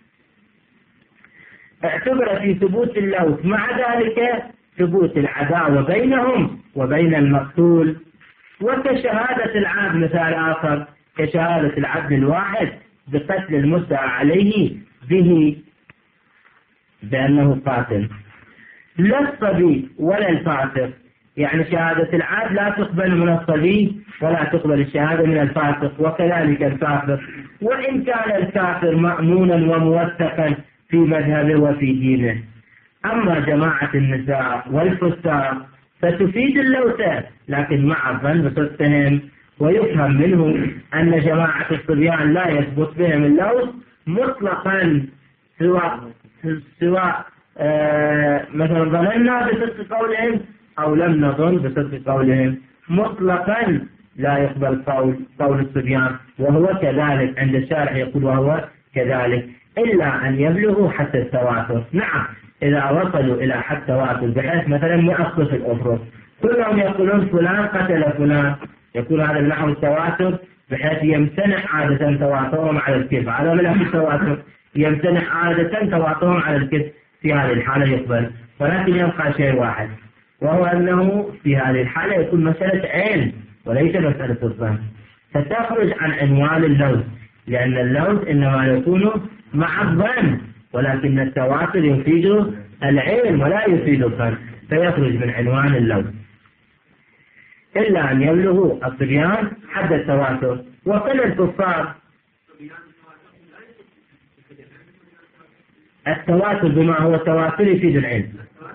اعتبر في ثبوت اللوث مع ذلك ثبوت العداوة بينهم وبين المقتول. وكشهادة العبد مثال آخر، كشهادة العبد الواحد بقتل المدعى عليه به بأنه قاتل، لا الصبي ولا الفاسق. يعني شهادة العبد لا تقبل من الصبي ولا تقبل الشهادة من الفاسق، وكذلك الكافر، وإن كان الكافر مأمونا وموثقا في مذهبه وفي دينه. أما جماعة النساء والفساق فتفيد اللوث لكن مع الظن بصدقهم، ويفهم منه أن جماعة الصبيان لا يثبت بهم اللوث مطلقا، سواء سواء آه مثلا ظننا بصدق قولهم أو لم نظن بصدق قولهم، مطلقا لا يقبل قول قول الصبيان، وهو كذلك عند الشارع يقول وهو كذلك، إلا أن يبلغوا حتى التواتر. نعم، إذا وصلوا إلى حد تواتر بحيث مثلا مؤسس الأفراد كلهم يقولون فلان قتل فلان، يكون هذا من نحو التواتر بحيث يمتنع عادة تواترهم على الكذب، هذا من نحو التواتر يمتنع عادة تواترهم على الكذب، في هذه الحالة يقبل. ولكن يبقى شيء واحد، وهو أنه في هذه الحالة يكون مسألة عين وليس مسألة الظن، فتخرج عن عنوان اللوث، لأن اللوث إنما يكون مع الظن، ولكن التواتر يفيد العلم ولا يفيد الظن، فيخرج من عنوان اللوث. إلا أن يبلغوا الصبيان حد التواتر. وقل الكفار التواتر بما هو تواتر يفيد العلم،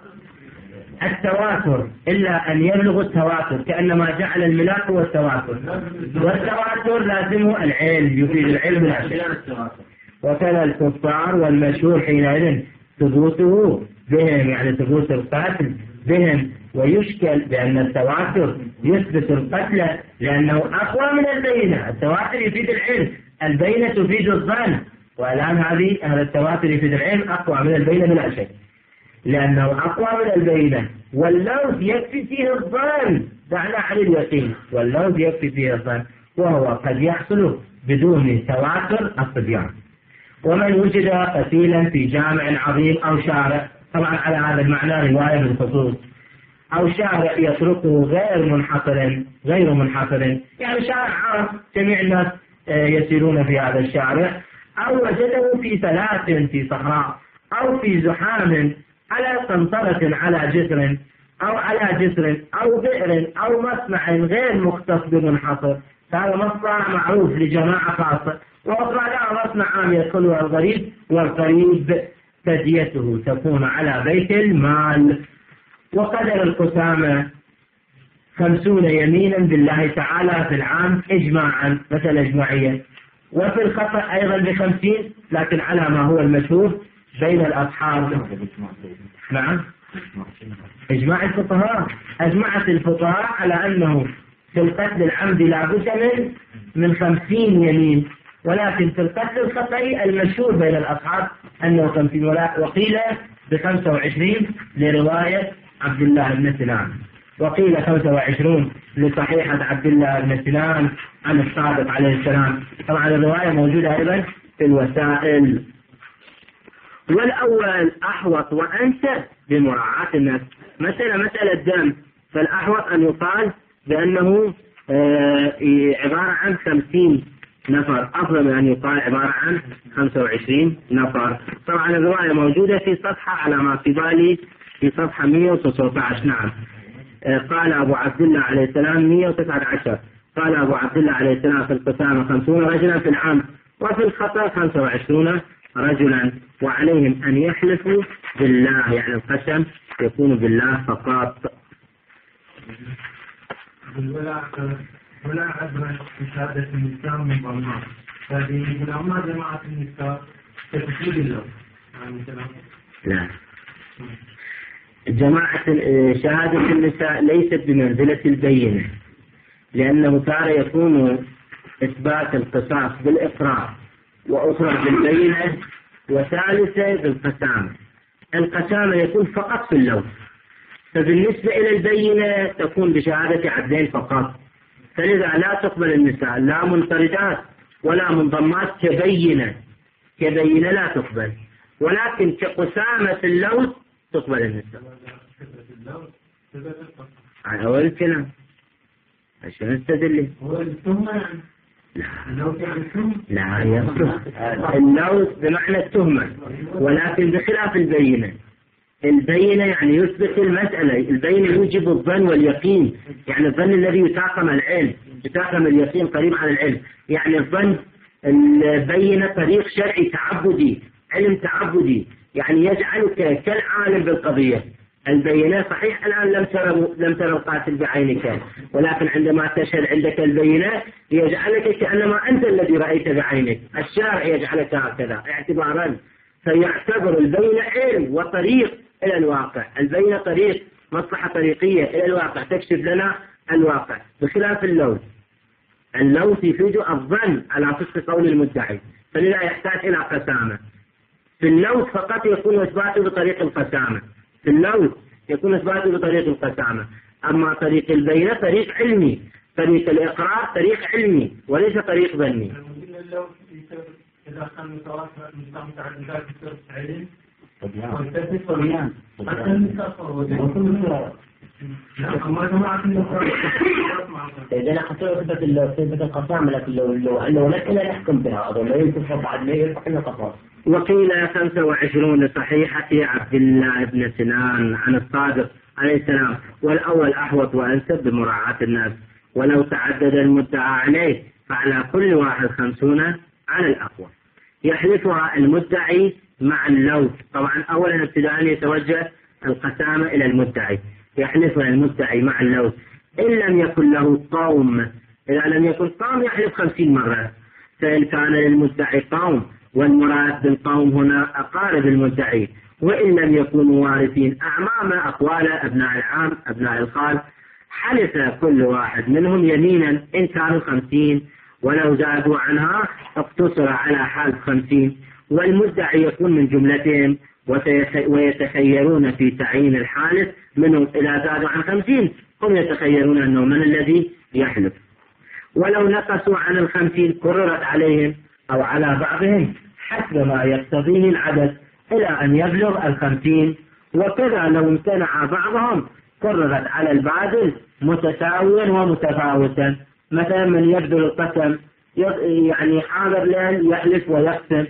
التواتر إلا أن يبلغ التواتر، كأنما جعل الملاك هو التواتر، والتواتر لازمه العلم يفيد العلم لا شيء. وكذا الكفار والمشهور حينئذ ثبوته بهم، يعني ثبوت القتل بهم، ويشكل بأن التواتر يثبت القتل لأنه أقوى من البينة. التواتر يفيد العلم، البينة تفيد الظن، والآن هذه هذا التواتر يفيد العلم أقوى من البينة بلا شك، لأنه أقوى من البينة. واللوث يكفي فيه الظن، دعنا عن اليقين، واللوث يكفي فيه الظن، وهو قد يحصل بدون تواتر الصبيان. ومن وجد قتيلا في جامع عظيم أو شارع، طبعا على هذا المعنى رواية بالخصوص، أو شارع يتركه غير منحصر غير منحصر يعني شارع عام جميع الناس يسيرون في هذا الشارع، أو وجده في ثلاث في صحراء أو في زحام على قنطرة على جسر أو على جسر أو بئر أو مصنع غير مختص بمنحصر، هذا مصنع معروف لجماعة خاصة، وأخرى لا مصنع عام يدخلها الغريب، والقريب فديته تكون على بيت المال. وقدر القسامة خمسون يمينا بالله تعالى في العام إجماعا، مثل إجماعية، وفي الخطأ أيضا بخمسين، لكن على ما هو المشهور بين الأصحاب. نعم، إجماع الفقهاء، أجمعت الفقهاء على أنه في القتل العمد لا بد من من خمسين يمين، ولكن في القتل الخطأ المشهور بين الأصحاب أنه خمسين، وقيل بخمسة وعشرين لرواية عبد الله بن سنان، وقيل خمسة وعشرون لصحيحة عبد الله بن سنان عن الصادق عليه السلام. طبعا الرواية موجودة أيضا في الوسائل. والأول أحوط وأنسب بمراعاة النفس. مثلا مسألة دم، فالأحوط أن يقال بأنه عبارة عن خمسين نفر، أفضل من أن يقال عبارة عن خمسة وعشرين نفر. طبعا الرواية موجودة في صفحة على ما في بالي في صفحة مئة وتسعة عشر. نعم. قال أبو عبد الله عليه السلام مئة وتسعة عشر. قال أبو عبد الله عليه السلام في القسامة خمسون رجلا في العام، وفي الخطأ خمسة وعشرون رجلا، وعليهم أن يحلفوا بالله، يعني القسم يكون بالله فقط. ولا ولا عبر مشاهدة النساء من ضمنها، هذه الأمة جماعة النساء تفسير الله. لا، جماعة شهادة النساء ليست بمنزلة البينة، لأنه تارة يكون إثبات القصاص بالإقرار، وأخرى بالبينة، وثالثة بالقسامة. القسامة يكون فقط في اللوث، فبالنسبة إلى البينة تكون بشهادة عدلين فقط، فلذا لا تقبل النساء لا منفردات ولا منضمات كبينة، كبينة لا تقبل، ولكن كقسامة اللوث تقبل النساء. على أول الكلام عشان نستدل. هو التهمة يعني؟ لا، لا، اللوث بمعنى التهمة، ولكن بخلاف البينة. البينة يعني يثبت المسألة، البينة يوجب الظن واليقين، يعني الظن الذي يتاقم العلم، يتاقم اليقين قريب على العلم، يعني الظن البينة طريق شرعي تعبدي، علم تعبدي، يعني يجعلك كالعالم بالقضية. البينة صحيح الآن لم ترى لم ترى القاتل بعينك، ولكن عندما تشهد عندك البينة يجعلك كأنما أنت الذي رأيت بعينك، الشارع يجعلك هكذا اعتبارا، فيعتبر البينة علم وطريق إلى الواقع. البينة طريق، مصلحة طريقية إلى الواقع، تكشف لنا الواقع، بخلاف اللوث. اللوث يفيد الظن على صدق قول المدعي، فلذا يحتاج إلى قسامة. في اللوث فقط يكون إثباته بطريق القسامة، في اللوث يكون إثباته بطريق القسامة. أما طريق البينة طريق علمي، طريق الإقرار طريق علمي وليس طريق ظني. إذا كان متوافق متعددات في علم إذا حصلت صفة القسامة، لكن لو لو لو لا نحكم بها أظن لا ينتفع بعد ما يصح القسامة. وقيل خمسة وعشرون صحيحة عبد الله بن سنان عن الصادق عليه السلام، والأول أحوط وأنسب بمراعاة الناس، ولو تعدد المدعى عليه فعلى كل واحد خمسون على الأقوى. يحلفها المدعي مع اللوث. طبعا أولا ابتداء يتوجه القسامة إلى المدعي، يحلفها المدعي مع اللوث إن لم يكن له قوم. إذا لم يكن قوم يحلف خمسين مرة، فإن كان للمدعي قوم، والمراد بالقوم هنا أقارب المدعي، وإن لم يكونوا وارثين أعمام أقوال أبناء العام أبناء الخال، حلف كل واحد منهم يمينا إن كانوا خمسين، ولو زادوا عنها اقتصر على حال خمسين، والمدعي يكون من جملتهم، ويتخيرون في تعيين الحالف منهم إذا زادوا عن خمسين، هم يتخيرون أنه من الذي يحلف. ولو نقصوا عن الخمسين كررت عليهم أو على بعضهم حسب ما يقتضيه العدد إلى أن يبلغ الخمسين، وكذا لو امتنع بعضهم كررت على الباذل متساويا ومتفاوتا. مثلا من يبذل القسم يعني حاضر ليل يحلف ويقسم،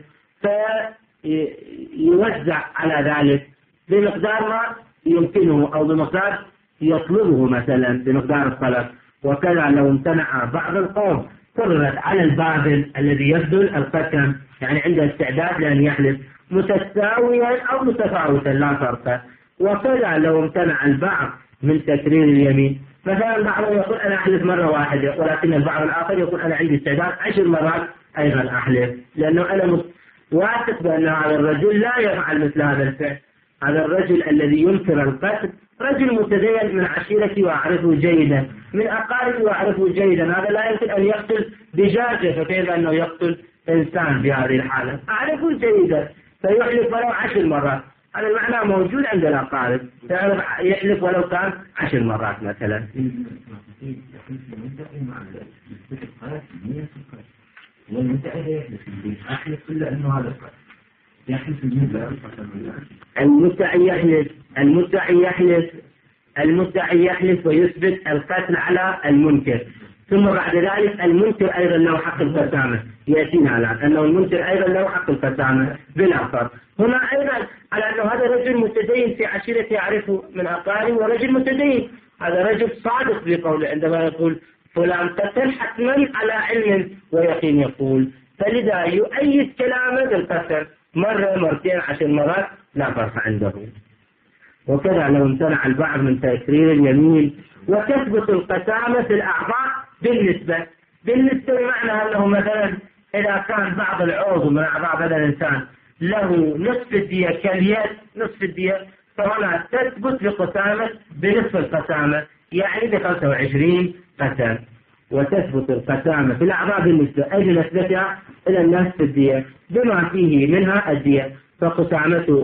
فيوزع على ذلك بمقدار ما يمكنه أو بمقدار يطلبه، مثلا بمقدار الطلب. وكذا لو امتنع بعض القوم كررت على الباذل الذي يبذل القسم، يعني عنده استعداد لأن يحلف متساويا أو متفاوتا لا فرق. وكذا لو امتنع البعض من تكرير اليمين، مثلا بعضهم يقول أنا أحلف مرة واحدة، ولكن البعض الآخر يقول أنا عندي استعداد عشر مرات أيضا أحلف، لأنه أنا واثق بأن هذا الرجل لا يفعل مثل هذا الفعل. هذا الرجل الذي ينكر القتل رجل متدين من عشيرتي وأعرفه جيدا، من أقاربي وأعرفه جيدا، هذا لا يمكن أن يقتل دجاجة، فكيف أنه يقتل إنسان بهذه الحالة؟ أعرفه جيدا، فيحلف ولو عشر مرات. هذا المعنى موجود عند الأقارب، يحلف ولو كان عشر مرات مثلا. والمدعي يحلف أحلف إلا أنه هذا القتل، المدعي يحلف المدعي يحلف المدعي يحلف ويثبت القتل على المنكر، ثم بعد ذلك المنكر أيضا له حق القسامة. يأتينا على أنه المنكر أيضا له حق القسامة بالآخر. هنا أيضا على أنه هذا رجل متدين في عشيرته يعرفه من أقاربه ورجل متدين، هذا رجل صادق بقوله عندما يقول فلان قتل حتما على علم ويقين يقول، فلذا يؤيد كلامه بالقتل مرة مرتين عشر مرات لا فرق عنده. وكذا لو امتنع البعض من تكرير اليمين وتثبت القسامة في الأعضاء بالنسبة بالنسبة بمعنى أنه مثلا إذا كان بعض العضو من أعضاء هذا الإنسان له نصف الدية كاليد نصف الدية، فهنا تثبت بقسامة بنصف القسامة يعني ب خمسة وعشرين قسم، وتثبت القسامة في الأعضاء بالنسبة أي نسبتها إلى النصف الدية بما فيه منها الدية، فقسامته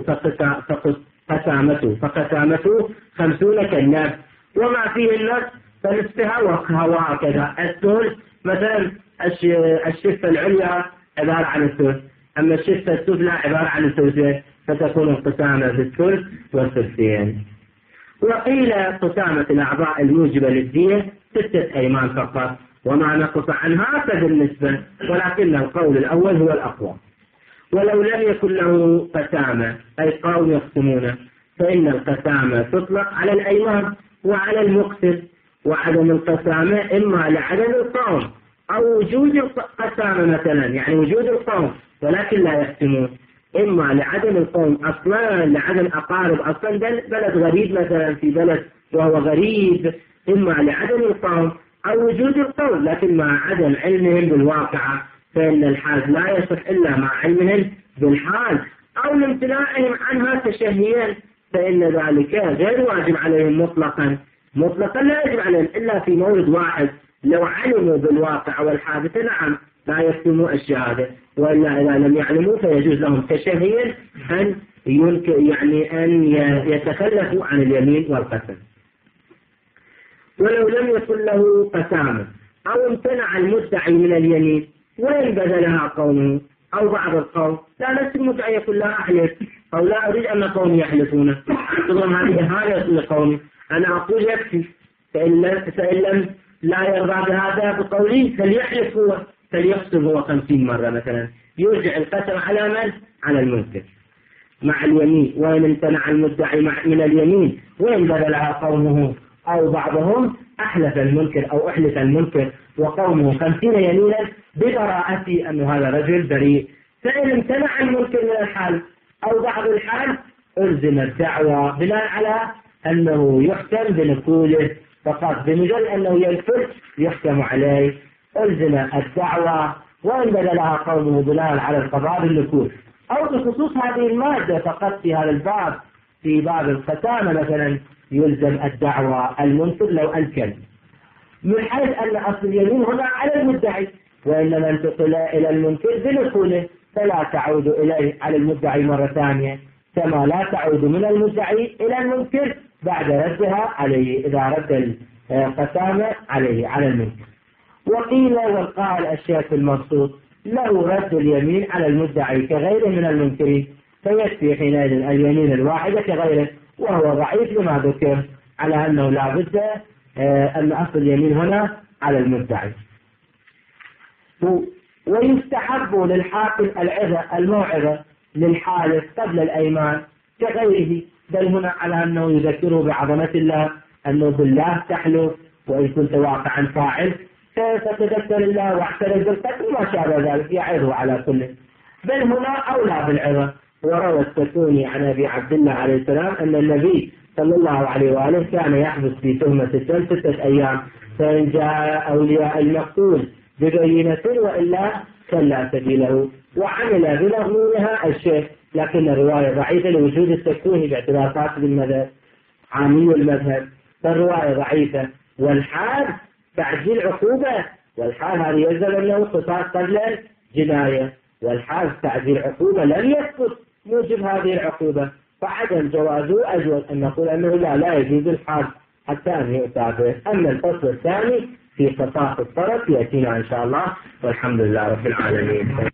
فقسامته فقسامته خمسون كالنصف، وما فيه النصف فنصفها وهكذا. الثلث مثلا الشفة العليا عبارة عن الثلث، أما الشفة السفلى عبارة عن الثلثين، فتكون القسامة بالثلث والثلثين. وقيل قسامة الأعضاء الموجبة للدية ستة أيمان فقط، وما نقص عنها فبالنسبة، ولكن القول الأول هو الأقوى. ولو لم يكن له قسامة أي قوم يقسمونه، فإن القسامة تطلق على الأيمان وعلى المقسم، وعدم القسامة إما لعدم القوم أو وجود القسامة مثلا يعني وجود القوم ولكن لا يقسمون، إما لعدم القوم أصلا لعدم أقارب أصلا بلد غريب مثلا في بلد وهو غريب، إما لعدم القوم أو وجود القوم لكن مع عدم علمهم بالواقعة، فإن الحال لا يصح إلا مع علمهم بالحال أو لامتناعهم عنها تشهيا، فإن ذلك غير واجب عليهم مطلقا مطلقا لا يجب عليهم إلا في مورد واحد، لو علموا بالواقع والحادثة نعم لا يكتموا الشهادة، وإلا إذا لم يعلموا فيجوز لهم تشهيا أن يعني أن يتخلفوا عن اليمين والقسم. ولو لم يكن له قسامة أو امتنع المدعي من اليمين وإن بذلها قومه أو بعض القوم، لا نفس المدعي يقول لا أحلف أو لا أريد أن قومي يحلفون، تظن هذه إهانة لقومي، أنا أقول يكفي، فإن لم لا يرضى بهذا بقولي فليحلف هو فليقسم هو خمسين مرة مثلا، يرجع القسم على من؟ على المنكر مع اليمين. وإن امتنع المدعي من اليمين وإن بذلها قومه أو بعضهم أحلف المنكر أو أحلف المنكر وقومه خمسين يمينا ببراءة أن هذا رجل بريء، فإن امتنع المنكر من الحال أو بعض الحال ألزم الدعوة بناء على أنه يحكم بنقوله فقط، بمجرد أنه ينفذ يحكم عليه ألزم الدعوة، وإن بذلها قومه بناء على القضاء بالنقول، أو بخصوص هذه المادة فقط في هذا الباب في باب القسامة مثلا يلزم الدعوة المنكر لو أنكر، من حيث أن أصل اليمين هنا على المدعي، وإنما انتقل إلى المنكر بنقوله فلا تعود إليه على المدعي مرة ثانية، كما لا تعود من المدعي إلى المنكر بعد ردها عليه إذا رد القسامة عليه على المنكر. وقيل والقال الشيخ المبسوط له رد اليمين على المدعي كغيره من المنكرين، فيكفي حينئذ اليمين الواحدة كغيره، وهو ضعيف لما ذكر على أنه لا بد أن أصل اليمين هنا على المدعي. ويستحب للحاكم العظة الموعظة للحالف قبل الأيمان كغيره، بل هنا على أنه يذكره بعظمة الله أنه بالله تحلف وإن كنت واقعا فاعل فتذكر الله واعترف بالقتل ما شابه ذلك يعظه على كله، بل هنا أولى بالعظة. وروى السكوني عن أبي عبد الله عليه السلام أن النبي صلى الله عليه وآله كان يحبس في تهمة الدم ستة أيام، فإن جاء أولياء المقتول ببينة وإلا كلا سبيله، وعمل بمضمونها الشيخ، لكن الرواية ضعيفة لوجود السكوني باعتبارات بالمذهب عامي المذهب، فالرواية ضعيفة. والحال تعجيل عقوبة، والحال هذا يلزم أنه قصاص قبل الجناية، والحال تعجيل عقوبة لم يثبت موجب هذه العقوبة، فعدم جوازه أجوز أن نقول أنه لا لا يجوز الحال حتى أن يؤتى به. أما الفصل الثاني في قصاص الطرف يأتينا إن شاء الله، والحمد لله رب العالمين.